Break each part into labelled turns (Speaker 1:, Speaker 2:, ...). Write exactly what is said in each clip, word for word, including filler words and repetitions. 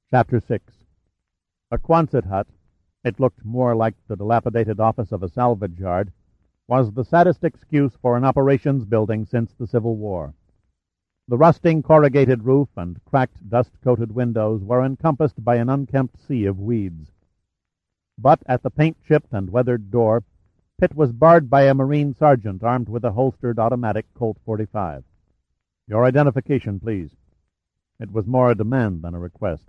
Speaker 1: Chapter six. A Quonset hut, it looked more like the dilapidated office of a salvage yard, was the saddest excuse for an operations building since the Civil War. The rusting corrugated roof and cracked dust-coated windows were encompassed by an unkempt sea of weeds. But at the paint-chipped and weathered door, Pitt was barred by a Marine sergeant armed with a holstered automatic Colt forty-five. "Your identification, please." It was more a demand than a request.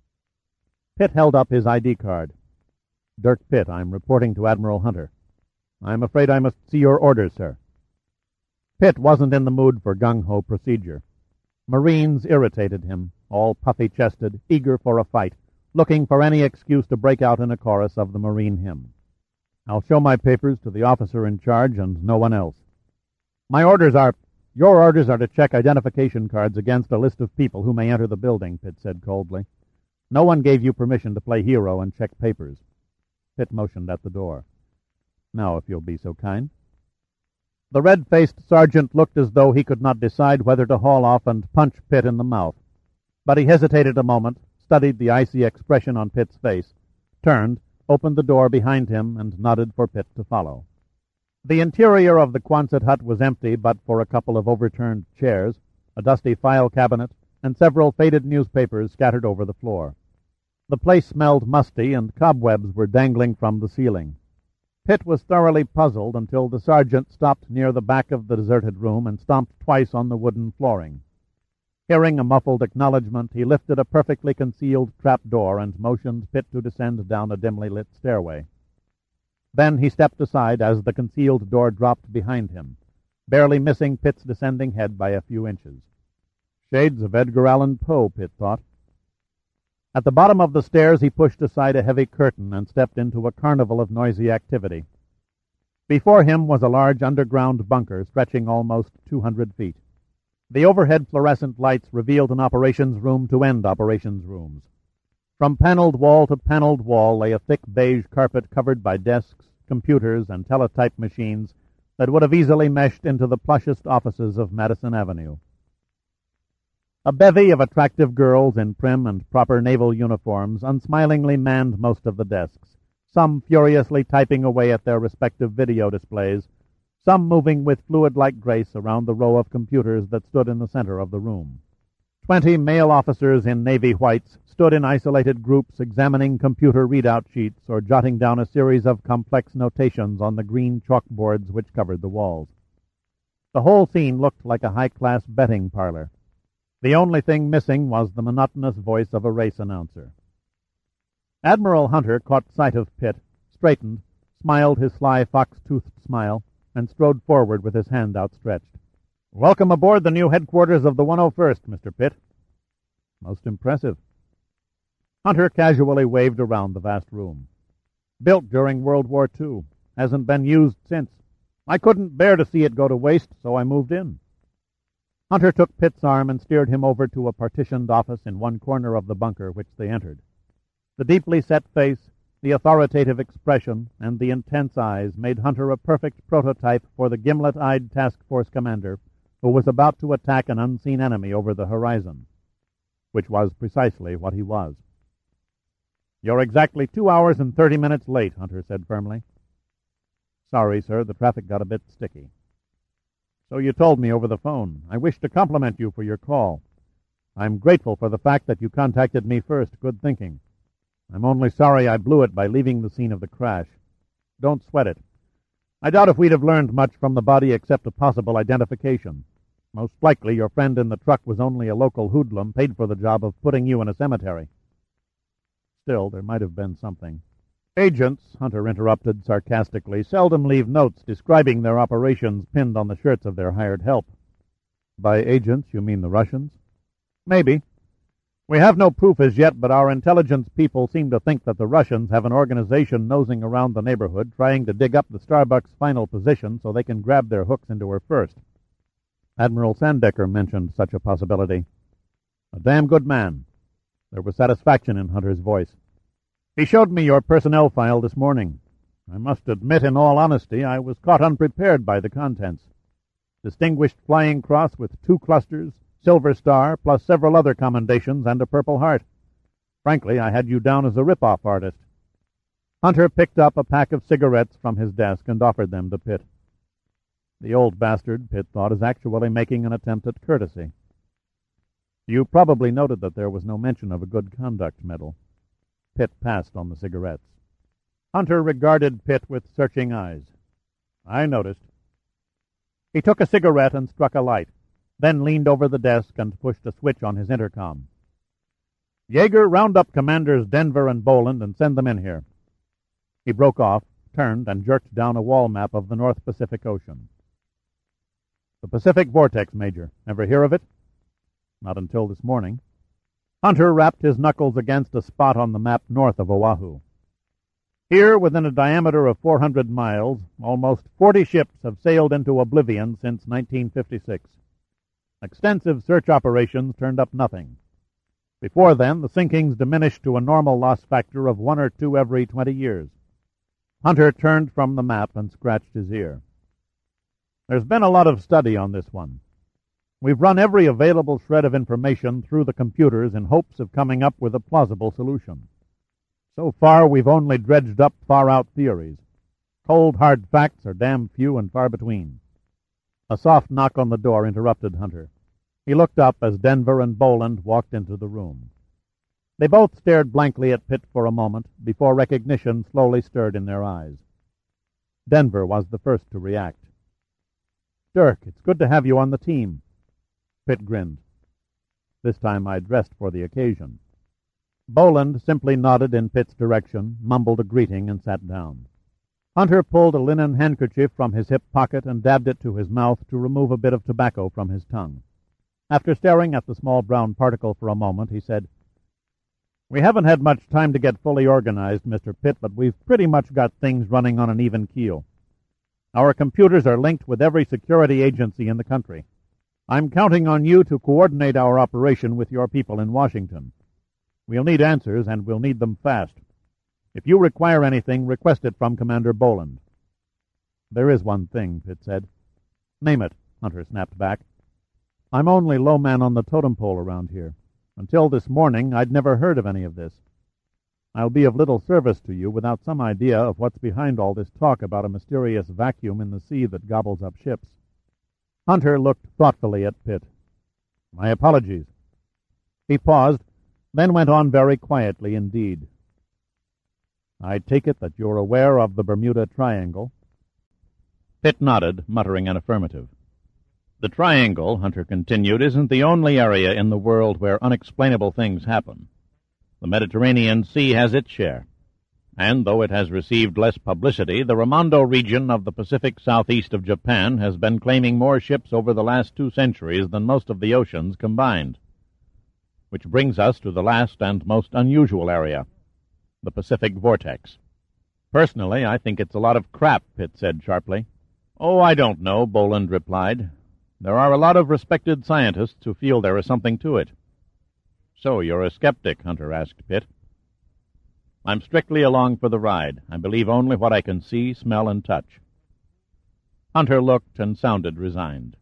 Speaker 1: Pitt held up his I D card. "Dirk Pitt, I'm reporting to Admiral Hunter." "I'm afraid I must see your orders, sir." Pitt wasn't in the mood for gung-ho procedure. Marines irritated him, all puffy-chested, eager for a fight, looking for any excuse to break out in a chorus of the Marine hymn. "I'll show my papers to the officer in charge and no one else." "My orders are—" "Your orders are to check identification cards against a list of people who may enter the building," Pitt said coldly. "No one gave you permission to play hero and check papers." Pitt motioned at the door. "Now, if you'll be so kind." The red-faced sergeant looked as though he could not decide whether to haul off and punch Pitt in the mouth. But he hesitated a moment, studied the icy expression on Pitt's face, turned, opened the door behind him, and nodded for Pitt to follow. The interior of the Quonset hut was empty but for a couple of overturned chairs, a dusty file cabinet, and several faded newspapers scattered over the floor. The place smelled musty, and cobwebs were dangling from the ceiling. Pitt was thoroughly puzzled until the sergeant stopped near the back of the deserted room and stomped twice on the wooden flooring. Hearing a muffled acknowledgment, he lifted a perfectly concealed trap-door and motioned Pitt to descend down a dimly lit stairway. Then he stepped aside as the concealed door dropped behind him, barely missing Pitt's descending head by a few inches. Shades of Edgar Allan Poe, Pitt thought. At the bottom of the stairs he pushed aside a heavy curtain and stepped into a carnival of noisy activity. Before him was a large underground bunker stretching almost two hundred feet. The overhead fluorescent lights revealed an operations room to end operations rooms. From paneled wall to paneled wall lay a thick beige carpet covered by desks, computers, and teletype machines that would have easily meshed into the plushest offices of Madison Avenue. A bevy of attractive girls in prim and proper naval uniforms unsmilingly manned most of the desks, some furiously typing away at their respective video displays, some moving with fluid-like grace around the row of computers that stood in the center of the room. Twenty male officers in navy whites stood in isolated groups examining computer readout sheets or jotting down a series of complex notations on the green chalkboards which covered the walls. The whole scene looked like a high-class betting parlor. The only thing missing was the monotonous voice of a race announcer. Admiral Hunter caught sight of Pitt, straightened, smiled his sly fox-toothed smile, and strode forward with his hand outstretched. "Welcome aboard the new headquarters of the one oh first, Mister Pitt." "Most impressive." Hunter casually waved around the vast room. "Built during World War Two. Hasn't been used since. I couldn't bear to see it go to waste, so I moved in." Hunter took Pitt's arm and steered him over to a partitioned office in one corner of the bunker which they entered. The deeply set face, the authoritative expression, and the intense eyes made Hunter a perfect prototype for the gimlet-eyed task force commander who was about to attack an unseen enemy over the horizon, which was precisely what he was. "You're exactly two hours and thirty minutes late," Hunter said firmly. "Sorry, sir, the traffic got a bit sticky." "So you told me over the phone. I wish to compliment you for your call. I'm grateful for the fact that you contacted me first. Good thinking. I'm only sorry I blew it by leaving the scene of the crash. Don't sweat it. I doubt if we'd have learned much from the body except a possible identification. Most likely your friend in the truck was only a local hoodlum paid for the job of putting you in a cemetery. Still, there might have been something." "Agents," Hunter interrupted sarcastically, "seldom leave notes describing their operations pinned on the shirts of their hired help." "By agents, you mean the Russians?" "Maybe. We have no proof as yet, but our intelligence people seem to think that the Russians have an organization nosing around the neighborhood trying to dig up the Starbuck's final position so they can grab their hooks into her first." Admiral Sandecker mentioned such a possibility. "A damn good man." There was satisfaction in Hunter's voice. "He showed me your personnel file this morning. I must admit, in all honesty, I was caught unprepared by the contents. Distinguished Flying Cross with two clusters, Silver Star, plus several other commendations and a Purple Heart. Frankly, I had you down as a rip-off artist." Hunter picked up a pack of cigarettes from his desk and offered them to Pitt. The old bastard, Pitt thought, is actually making an attempt at courtesy. "You probably noted that there was no mention of a good conduct medal." Pitt passed on the cigarettes. Hunter regarded Pitt with searching eyes. "I noticed." He took a cigarette and struck a light, then leaned over the desk and pushed a switch on his intercom. "Yeager, round up Commanders Denver and Boland and send them in here." He broke off, turned, and jerked down a wall map of the North Pacific Ocean. "The Pacific Vortex, Major. Ever hear of it?" "Not until this morning." Hunter rapped his knuckles against a spot on the map north of Oahu. "Here, within a diameter of four hundred miles, almost forty ships have sailed into oblivion since nineteen fifty-six. Extensive search operations turned up nothing. Before then, the sinkings diminished to a normal loss factor of one or two every twenty years. Hunter turned from the map and scratched his ear. "There's been a lot of study on this one. We've run every available shred of information through the computers in hopes of coming up with a plausible solution. So far, we've only dredged up far-out theories. Cold, hard facts are damn few and far between." A soft knock on the door interrupted Hunter. He looked up as Denver and Boland walked into the room. They both stared blankly at Pitt for a moment before recognition slowly stirred in their eyes. Denver was the first to react. "Dirk, it's good to have you on the team." Pitt grinned. This time I dressed for the occasion. Boland simply nodded in Pitt's direction, mumbled a greeting, and sat down. Hunter pulled a linen handkerchief from his hip pocket and dabbed it to his mouth to remove a bit of tobacco from his tongue. After staring at the small brown particle for a moment, he said, "We haven't had much time to get fully organized, Mister Pitt, but we've pretty much got things running on an even keel. Our computers are linked with every security agency in the country. I'm counting on you to coordinate our operation with your people in Washington. We'll need answers, and we'll need them fast. If you require anything, request it from Commander Boland." "There is one thing," Pitt said. "Name it," Hunter snapped back. "I'm only low man on the totem pole around here. Until this morning, I'd never heard of any of this. I'll be of little service to you without some idea of what's behind all this talk about a mysterious vacuum in the sea that gobbles up ships." Hunter looked thoughtfully at Pitt. "My apologies." He paused, then went on very quietly indeed. "I take it that you're aware of the Bermuda Triangle?" Pitt nodded, muttering an affirmative. "The Triangle," Hunter continued, "isn't the only area in the world where unexplainable things happen. The Mediterranean Sea has its share. And though it has received less publicity, the Ramondo region of the Pacific southeast of Japan has been claiming more ships over the last two centuries than most of the oceans combined. Which brings us to the last and most unusual area, the Pacific Vortex." "Personally, I think it's a lot of crap," Pitt said sharply. "Oh, I don't know," Boland replied. "There are a lot of respected scientists who feel there is something to it." "So you're a skeptic?" Hunter asked Pitt. "I'm strictly along for the ride. I believe only what I can see, smell, and touch." Hunter looked and sounded resigned.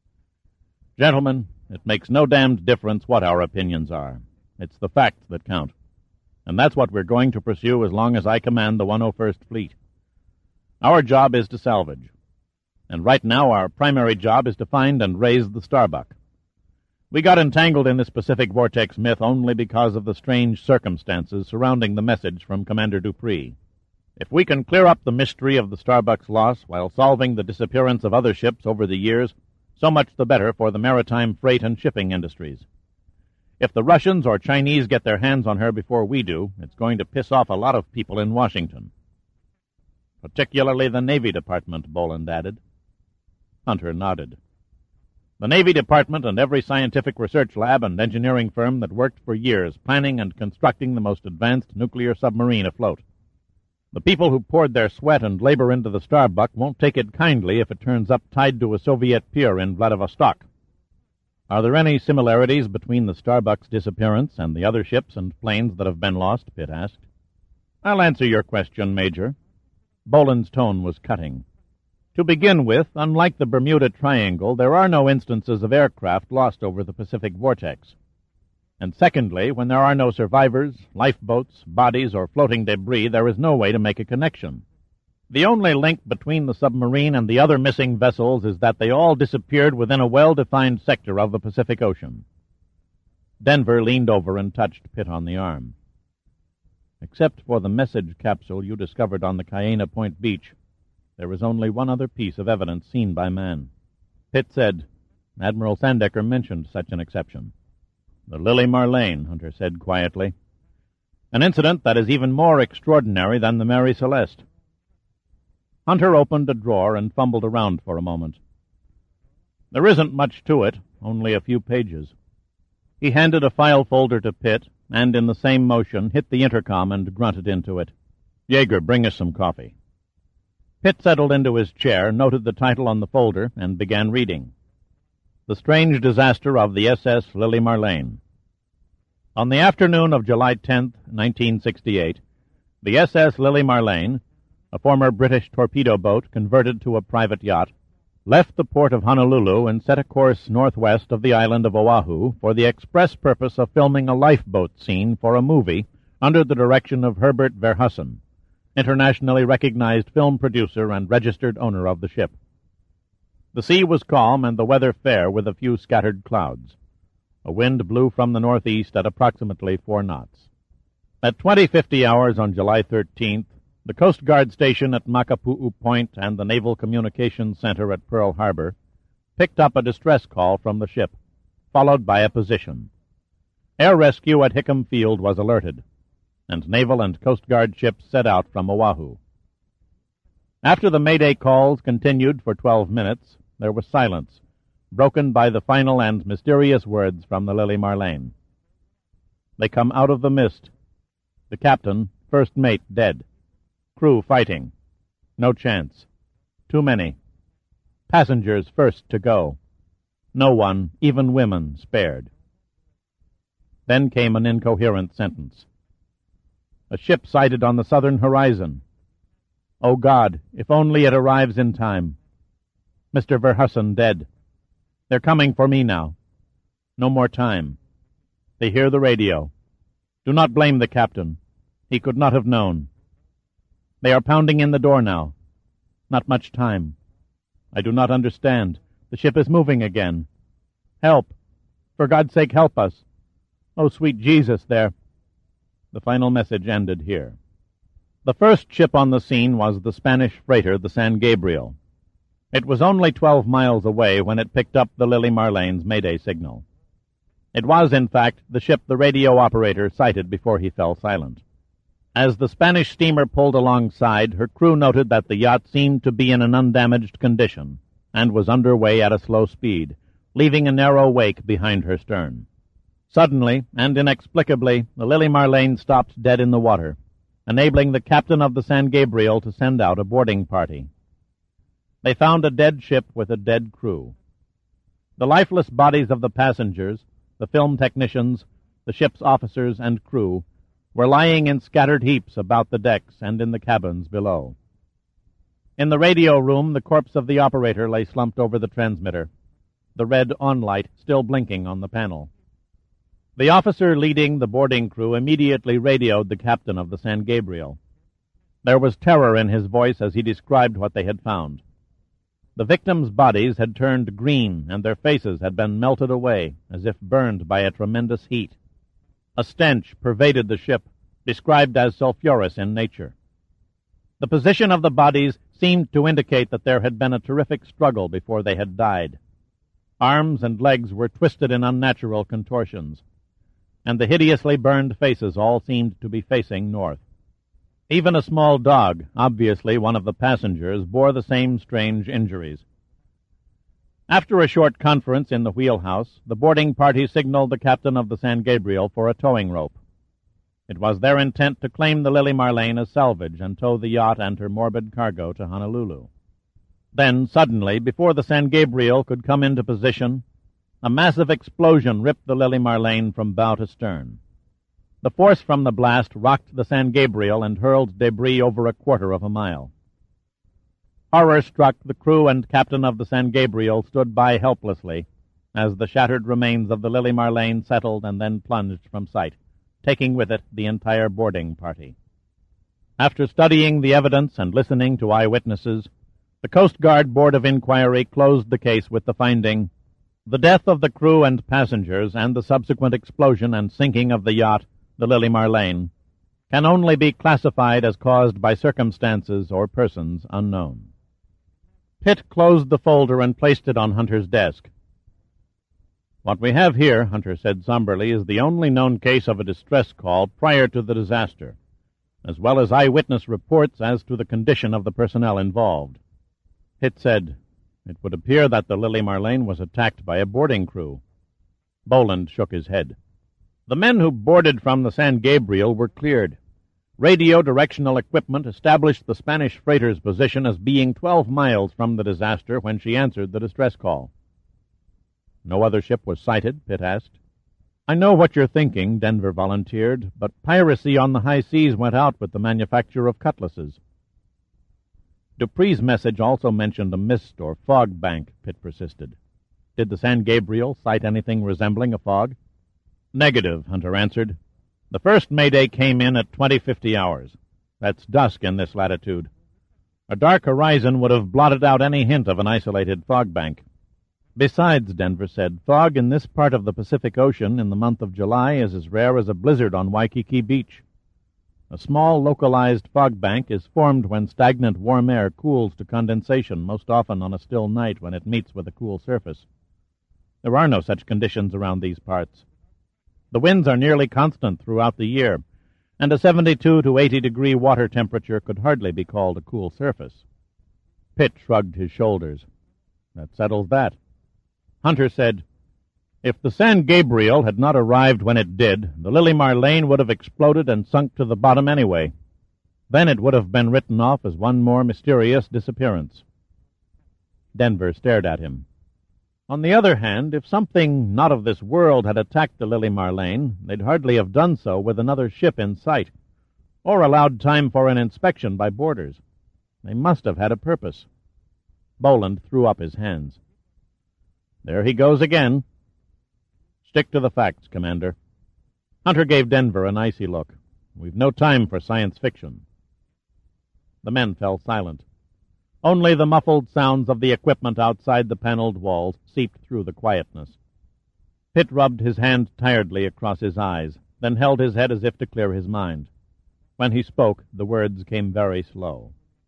Speaker 1: "Gentlemen, it makes no damned difference what our opinions are. It's the facts that count. And that's what we're going to pursue as long as I command the one oh first Fleet. Our job is to salvage. And right now our primary job is to find and raise the Starbuck. We got entangled in this Pacific Vortex myth only because of the strange circumstances surrounding the message from Commander Dupree. If we can clear up the mystery of the Starbuck's loss while solving the disappearance of other ships over the years, so much the better for the maritime freight and shipping industries. If the Russians or Chinese get their hands on her before we do, it's going to piss off a lot of people in Washington." "Particularly the Navy Department," Boland added. Hunter nodded. "The Navy Department and every scientific research lab and engineering firm that worked for years planning and constructing the most advanced nuclear submarine afloat. The people who poured their sweat and labor into the Starbuck won't take it kindly if it turns up tied to a Soviet pier in Vladivostok." "Are there any similarities between the Starbuck's disappearance and the other ships and planes that have been lost?" Pitt asked. "I'll answer your question, Major." Boland's tone was cutting. "To begin with, unlike the Bermuda Triangle, there are no instances of aircraft lost over the Pacific Vortex. And secondly, when there are no survivors, lifeboats, bodies, or floating debris, there is no way to make a connection. The only link between the submarine and the other missing vessels is that they all disappeared within a well-defined sector of the Pacific Ocean. Denver leaned over and touched Pitt on the arm. Except for the message capsule you discovered on the Cayena Point beach, there is only one other piece of evidence seen by man. Pitt said, Admiral Sandecker mentioned such an exception. The Lily Marlene, Hunter said quietly. An incident that is even more extraordinary than the Mary Celeste. Hunter opened a drawer and fumbled around for a moment. There isn't much to it, only a few pages. He handed a file folder to Pitt, and in the same motion hit the intercom and grunted into it. Jaeger, bring us some coffee. Pitt settled into his chair, noted the title on the folder, and began reading. The Strange Disaster of the S S Lily Marlene. On the afternoon of July tenth, nineteen sixty-eight, the S S Lily Marlene, a former British torpedo boat converted to a private yacht, left the port of Honolulu and set a course northwest of the island of Oahu for the express purpose of filming a lifeboat scene for a movie under the direction of Herbert Verheusen, internationally recognized film producer and registered owner of the ship. The sea was calm and the weather fair with a few scattered clouds. A wind blew from the northeast at approximately four knots. At twenty fifty hours on July thirteenth, the Coast Guard station at Makapu'u Point and the Naval Communications Center at Pearl Harbor picked up a distress call from the ship, followed by a position. Air rescue at Hickam Field was alerted, and Naval and Coast Guard ships set out from Oahu. After the Mayday calls continued for twelve minutes, there was silence, broken by the final and mysterious words from the Lily Marlene. They come out of the mist. The captain, first mate, dead. Crew fighting. No chance. Too many. Passengers first to go. No one, even women, spared. Then came an incoherent sentence. A ship sighted on the southern horizon. Oh God, if only it arrives in time. Mister Verheusen dead. They're coming for me now. No more time. They hear the radio. Do not blame the captain. He could not have known. They are pounding in the door now. Not much time. I do not understand. The ship is moving again. Help! For God's sake, help us! Oh, sweet Jesus, there! The final message ended here. The first ship on the scene was the Spanish freighter, the San Gabriel. It was only twelve miles away when it picked up the Lily Marlene's Mayday signal. It was, in fact, the ship the radio operator sighted before he fell silent. As the Spanish steamer pulled alongside, her crew noted that the yacht seemed to be in an undamaged condition and was underway at a slow speed, leaving a narrow wake behind her stern. Suddenly and inexplicably, the Lily Marlene stopped dead in the water, enabling the captain of the San Gabriel to send out a boarding party. They found a dead ship with a dead crew. The lifeless bodies of the passengers, the film technicians, the ship's officers and crew, were lying in scattered heaps about the decks and in the cabins below. In the radio room, the corpse of the operator lay slumped over the transmitter, the red on light still blinking on the panel. The officer leading the boarding crew immediately radioed the captain of the San Gabriel. There was terror in his voice as he described what they had found. The victims' bodies had turned green, and their faces had been melted away, as if burned by a tremendous heat. A stench pervaded the ship, described as sulphurous in nature. The position of the bodies seemed to indicate that there had been a terrific struggle before they had died. Arms and legs were twisted in unnatural contortions, and the hideously burned faces all seemed to be facing north. Even a small dog, obviously one of the passengers, bore the same strange injuries. After a short conference in the wheelhouse, the boarding party signaled the captain of the San Gabriel for a towing rope. It was their intent to claim the Lily Marlene as salvage and tow the yacht and her morbid cargo to Honolulu. Then, suddenly, before the San Gabriel could come into position, a massive explosion ripped the Lily Marlene from bow to stern. The force from the blast rocked the San Gabriel and hurled debris over a quarter of a mile. Horror-struck, the crew and captain of the San Gabriel stood by helplessly as the shattered remains of the Lily Marlene settled and then plunged from sight, taking with it the entire boarding party. After studying the evidence and listening to eyewitnesses, the Coast Guard Board of Inquiry closed the case with the finding, the death of the crew and passengers and the subsequent explosion and sinking of the yacht, the Lily Marlene, can only be classified as caused by circumstances or persons unknown. Pitt closed the folder and placed it on Hunter's desk. What we have here, Hunter said somberly, is the only known case of a distress call prior to the disaster, as well as eyewitness reports as to the condition of the personnel involved. Pitt said, "It would appear that the Lily Marlene was attacked by a boarding crew." Boland shook his head. "The men who boarded from the San Gabriel were cleared. Radio directional equipment established the Spanish freighter's position as being twelve miles from the disaster when she answered the distress call." "No other ship was sighted?" Pitt asked. "I know what you're thinking," Denver volunteered, "but piracy on the high seas went out with the manufacture of cutlasses." Dupree's message also mentioned a mist or fog bank, Pitt persisted. "Did the San Gabriel sight anything resembling a fog?" "Negative," Hunter answered. "The first Mayday came in at twenty fifty hours. That's dusk in this latitude. A dark horizon would have blotted out any hint of an isolated fog bank. Besides," Denver said, "fog in this part of the Pacific Ocean in the month of July is as rare as a blizzard on Waikiki Beach. A small localized fog bank is formed when stagnant warm air cools to condensation, most often on a still night when it meets with a cool surface. There are no such conditions around these parts. The winds are nearly constant throughout the year, and a seventy-two to eighty degree water temperature could hardly be called a cool surface." Pitt shrugged his shoulders. "That settles that." Hunter said, "If the San Gabriel had not arrived when it did, the Lily Marlene would have exploded and sunk to the bottom anyway. Then it would have been written off as one more mysterious disappearance." Denver stared at him. "On the other hand, if something not of this world had attacked the Lily Marlene, they'd hardly have done so with another ship in sight, or allowed time for an inspection by boarders. They must have had a purpose." Boland threw up his hands. "There he goes again." "Stick to the facts, Commander." Hunter gave Denver an icy look. "We've no time for science fiction." The men fell silent. Only the muffled sounds of the equipment outside the paneled walls seeped through the quietness. Pitt rubbed his hand tiredly across his eyes, then held his head as if to clear his mind. When he spoke, the words came very slow.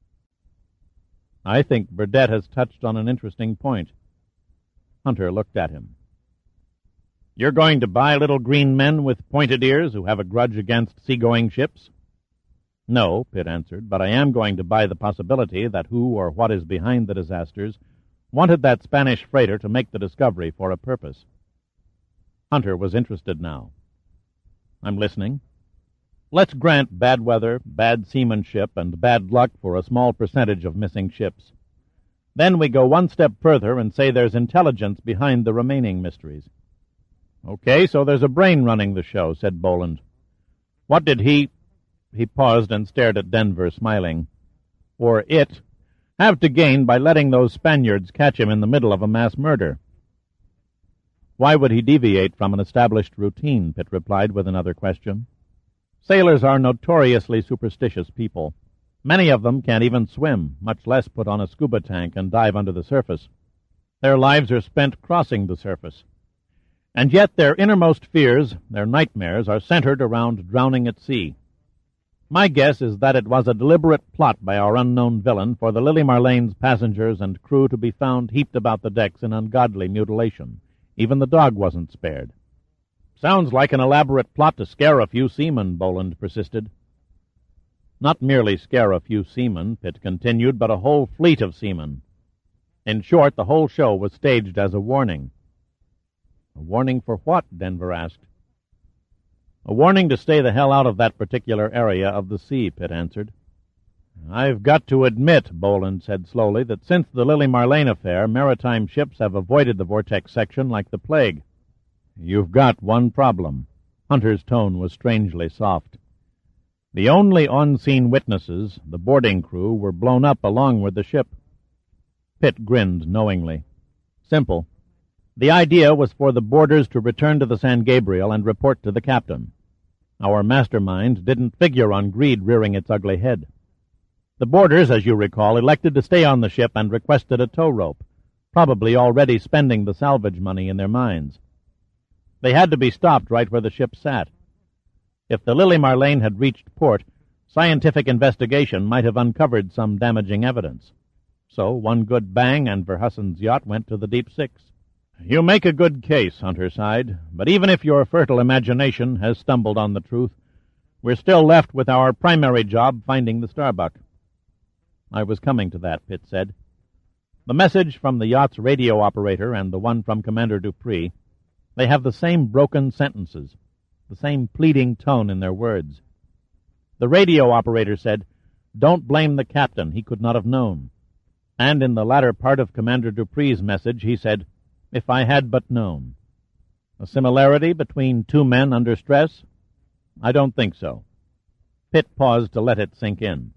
Speaker 1: "I think Burdett has touched on an interesting point." Hunter looked at him. "You're going to buy little green men with pointed ears who have a grudge against seagoing ships?" "No," Pitt answered, "but I am going to buy the possibility that who or what is behind the disasters wanted that Spanish freighter to make the discovery for a purpose." Hunter was interested now. "I'm listening." "Let's grant bad weather, bad seamanship, and bad luck for a small percentage of missing ships. Then we go one step further and say there's intelligence behind the remaining mysteries." "Okay, so there's a brain running the show," said Boland. "What did he—" He paused and stared at Denver, smiling. "Or it have to gain by letting those Spaniards catch him in the middle of a mass murder?" "Why would he deviate from an established routine?" Pitt replied with another question. "Sailors are notoriously superstitious people. Many of them can't even swim, much less put on a scuba tank and dive under the surface. Their lives are spent crossing the surface. And yet their innermost fears, their nightmares, are centered around drowning at sea. My guess is that it was a deliberate plot by our unknown villain for the Lily Marlene's passengers and crew to be found heaped about the decks in ungodly mutilation. Even the dog wasn't spared." "Sounds like an elaborate plot to scare a few seamen," Boland persisted. "Not merely scare a few seamen," Pitt continued, "but a whole fleet of seamen. In short, the whole show was staged as a warning." "A warning for what?" Denver asked. "A warning to stay the hell out of that particular area of the sea," Pitt answered. "I've got to admit," Boland said slowly, "that since the Lily Marlene affair, maritime ships have avoided the vortex section like the plague." "You've got one problem." Hunter's tone was strangely soft. "The only on-scene witnesses, the boarding crew, were blown up along with the ship." Pitt grinned knowingly. "Simple. The idea was for the boarders to return to the San Gabriel and report to the captain. Our mastermind didn't figure on greed rearing its ugly head. The boarders, as you recall, elected to stay on the ship and requested a tow rope, probably already spending the salvage money in their minds. They had to be stopped right where the ship sat. If the Lily Marlene had reached port, scientific investigation might have uncovered some damaging evidence. So one good bang and Verhussen's yacht went to the Deep Six. You make a good case, Hunter sighed, but even if your fertile imagination has stumbled on the truth, we're still left with our primary job finding the Starbuck. I was coming to that, Pitt said. The message from the yacht's radio operator and the one from Commander Dupree, they have the same broken sentences, the same pleading tone in their words. The radio operator said, "Don't blame the captain, he could not have known." And in the latter part of Commander Dupree's message, he said, "If I had but known." A similarity between two men under stress? I don't think so. Pitt paused to let it sink in.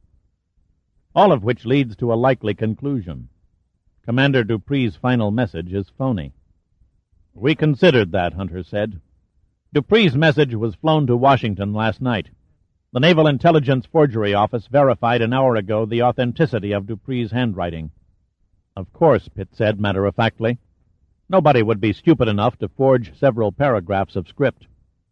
Speaker 1: All of which leads to a likely conclusion. Commander Dupree's final message is phony. We considered that, Hunter said. Dupree's message was flown to Washington last night. The Naval Intelligence Forgery Office verified an hour ago the authenticity of Dupree's handwriting. Of course, Pitt said matter-of-factly. Nobody would be stupid enough to forge several paragraphs of script.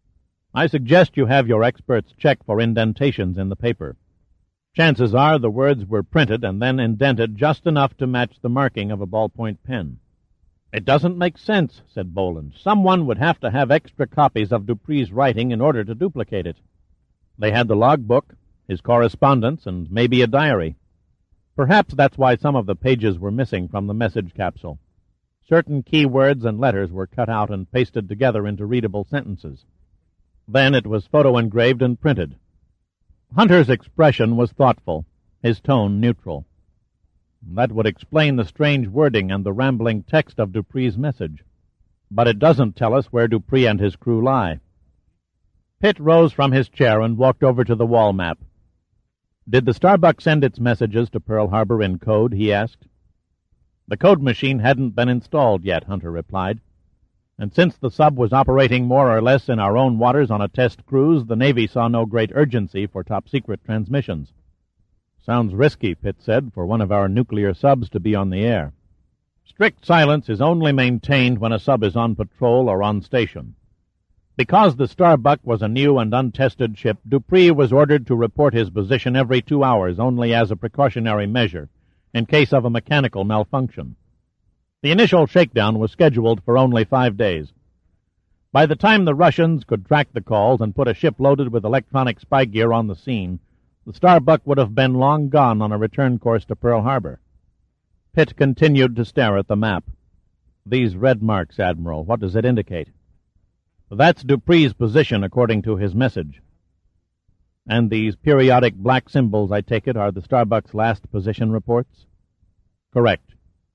Speaker 1: I suggest you have your experts check for indentations in the paper. Chances are the words were printed and then indented just enough to match the marking of a ballpoint pen. It doesn't make sense, said Boland. Someone would have to have extra copies of Dupree's writing in order to duplicate it. They had the logbook, his correspondence, and maybe a diary. Perhaps that's why some of the pages were missing from the message capsule. Certain key words and letters were cut out and pasted together into readable sentences. Then it was photo-engraved and printed. Hunter's expression was thoughtful, his tone neutral. That would explain the strange wording and the rambling text of Dupree's message. But it doesn't tell us where Dupree and his crew lie. Pitt rose from his chair and walked over to the wall map. Did the Starbuck send its messages to Pearl Harbor in code, he asked. The code machine hadn't been installed yet, Hunter replied. And since the sub was operating more or less in our own waters on a test cruise, the Navy saw no great urgency for top-secret transmissions. Sounds risky, Pitt said, for one of our nuclear subs to be on the air. Strict silence is only maintained when a sub is on patrol or on station. Because the Starbuck was a new and untested ship, Dupree was ordered to report his position every two hours only as a precautionary measure, in case of a mechanical malfunction. The initial shakedown was scheduled for only five days. By the time the Russians could track the calls and put a ship loaded with electronic spy gear on the scene, the Starbuck would have been long gone on a return course to Pearl Harbor. Pitt continued to stare at the map. These red marks, Admiral, what does it indicate? That's Dupree's position according to his message. And these periodic black symbols, I take it, are the Starbuck's last position reports? Correct.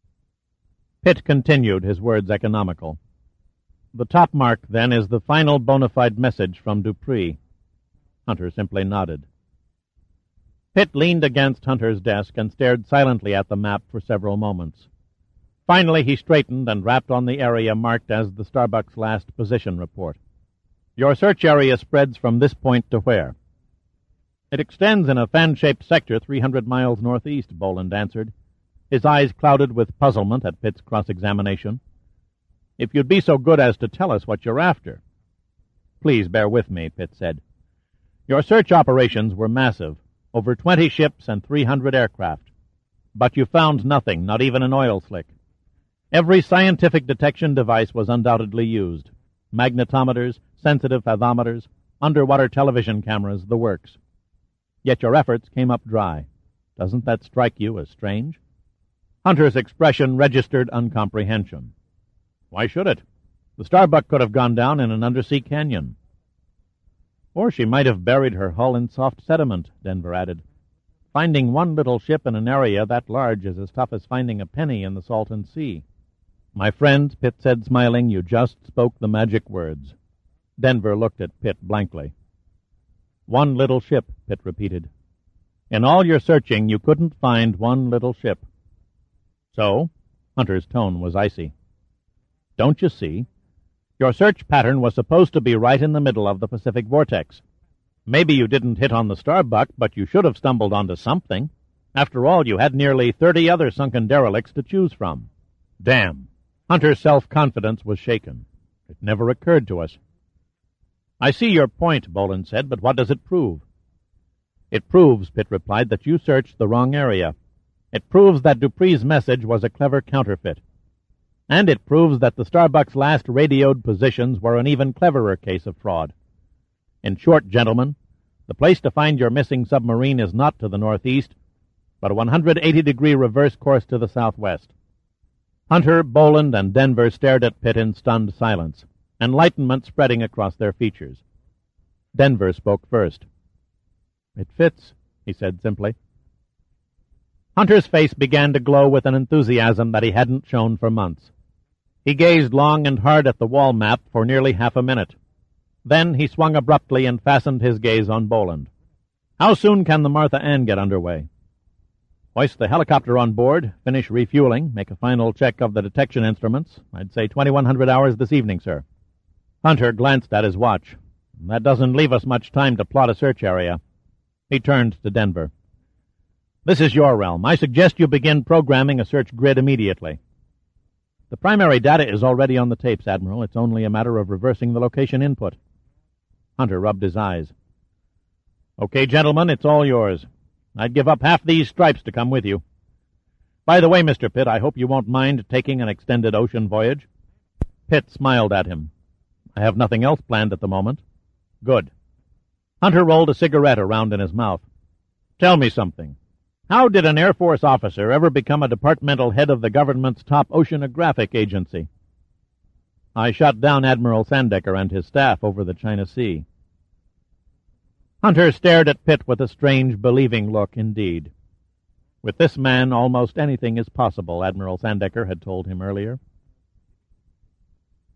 Speaker 1: Pitt continued, his words economical. The top mark, then, is the final bona fide message from Dupree. Hunter simply nodded. Pitt leaned against Hunter's desk and stared silently at the map for several moments. Finally, he straightened and rapped on the area marked as the Starbuck's last position report. Your search area spreads from this point to where? It extends in a fan-shaped sector three hundred miles northeast, Boland answered, his eyes clouded with puzzlement at Pitt's cross-examination. If you'd be so good as to tell us what you're after. Please bear with me, Pitt said. Your search operations were massive, over twenty ships and three hundred aircraft. But you found nothing, not even an oil slick. Every scientific detection device was undoubtedly used. Magnetometers, sensitive fathometers, underwater television cameras, the works. Yet your efforts came up dry. Doesn't that strike you as strange? Hunter's expression registered uncomprehension. Why should it? The Starbuck could have gone down in an undersea canyon. Or she might have buried her hull in soft sediment, Denver added. Finding one little ship in an area that large is as tough as finding a penny in the Salton Sea. My friend, Pitt said, smiling, you just spoke the magic words. Denver looked at Pitt blankly. One little ship, Pitt repeated. In all your searching, you couldn't find one little ship. So? Hunter's tone was icy. don't you see? Your search pattern was supposed to be right in the middle of the Pacific vortex. Maybe you didn't hit on the Starbuck, but you should have stumbled onto something. After all, you had nearly thirty other sunken derelicts to choose from. Damn. Hunter's self-confidence was shaken. It never occurred to us. I see your point, Boland said, but what does it prove? It proves, Pitt replied, that you searched the wrong area. It proves that Dupree's message was a clever counterfeit. And it proves that the Starbuck's last radioed positions were an even cleverer case of fraud. In short, gentlemen, the place to find your missing submarine is not to the northeast, but a one hundred eighty degree reverse course to the southwest. Hunter, Boland, and Denver stared at Pitt in stunned silence, enlightenment spreading across their features. Denver spoke first. It fits, he said simply. Hunter's face began to glow with an enthusiasm that he hadn't shown for months. He gazed long and hard at the wall map for nearly half a minute. Then he swung abruptly and fastened his gaze on Boland. How soon can the Martha Ann get underway? Hoist the helicopter on board, finish refueling, make a final check of the detection instruments. I'd say twenty-one hundred hours this evening, sir. Hunter glanced at his watch. That doesn't leave us much time to plot a search area. He turned to Denver. This is your realm. I suggest you begin programming a search grid immediately. The primary data is already on the tapes, Admiral. It's only a matter of reversing the location input. Hunter rubbed his eyes. Okay, gentlemen, it's all yours. I'd give up half these stripes to come with you. By the way, Mister Pitt, I hope you won't mind taking an extended ocean voyage. Pitt smiled at him. I have nothing else planned at the moment. Good. Hunter rolled a cigarette around in his mouth. Tell me something. How did an Air Force officer ever become a departmental head of the government's top oceanographic agency? I shot down Admiral Sandecker and his staff over the China Sea. Hunter stared at Pitt with a strange, believing look indeed. With this man, almost anything is possible, Admiral Sandecker had told him earlier.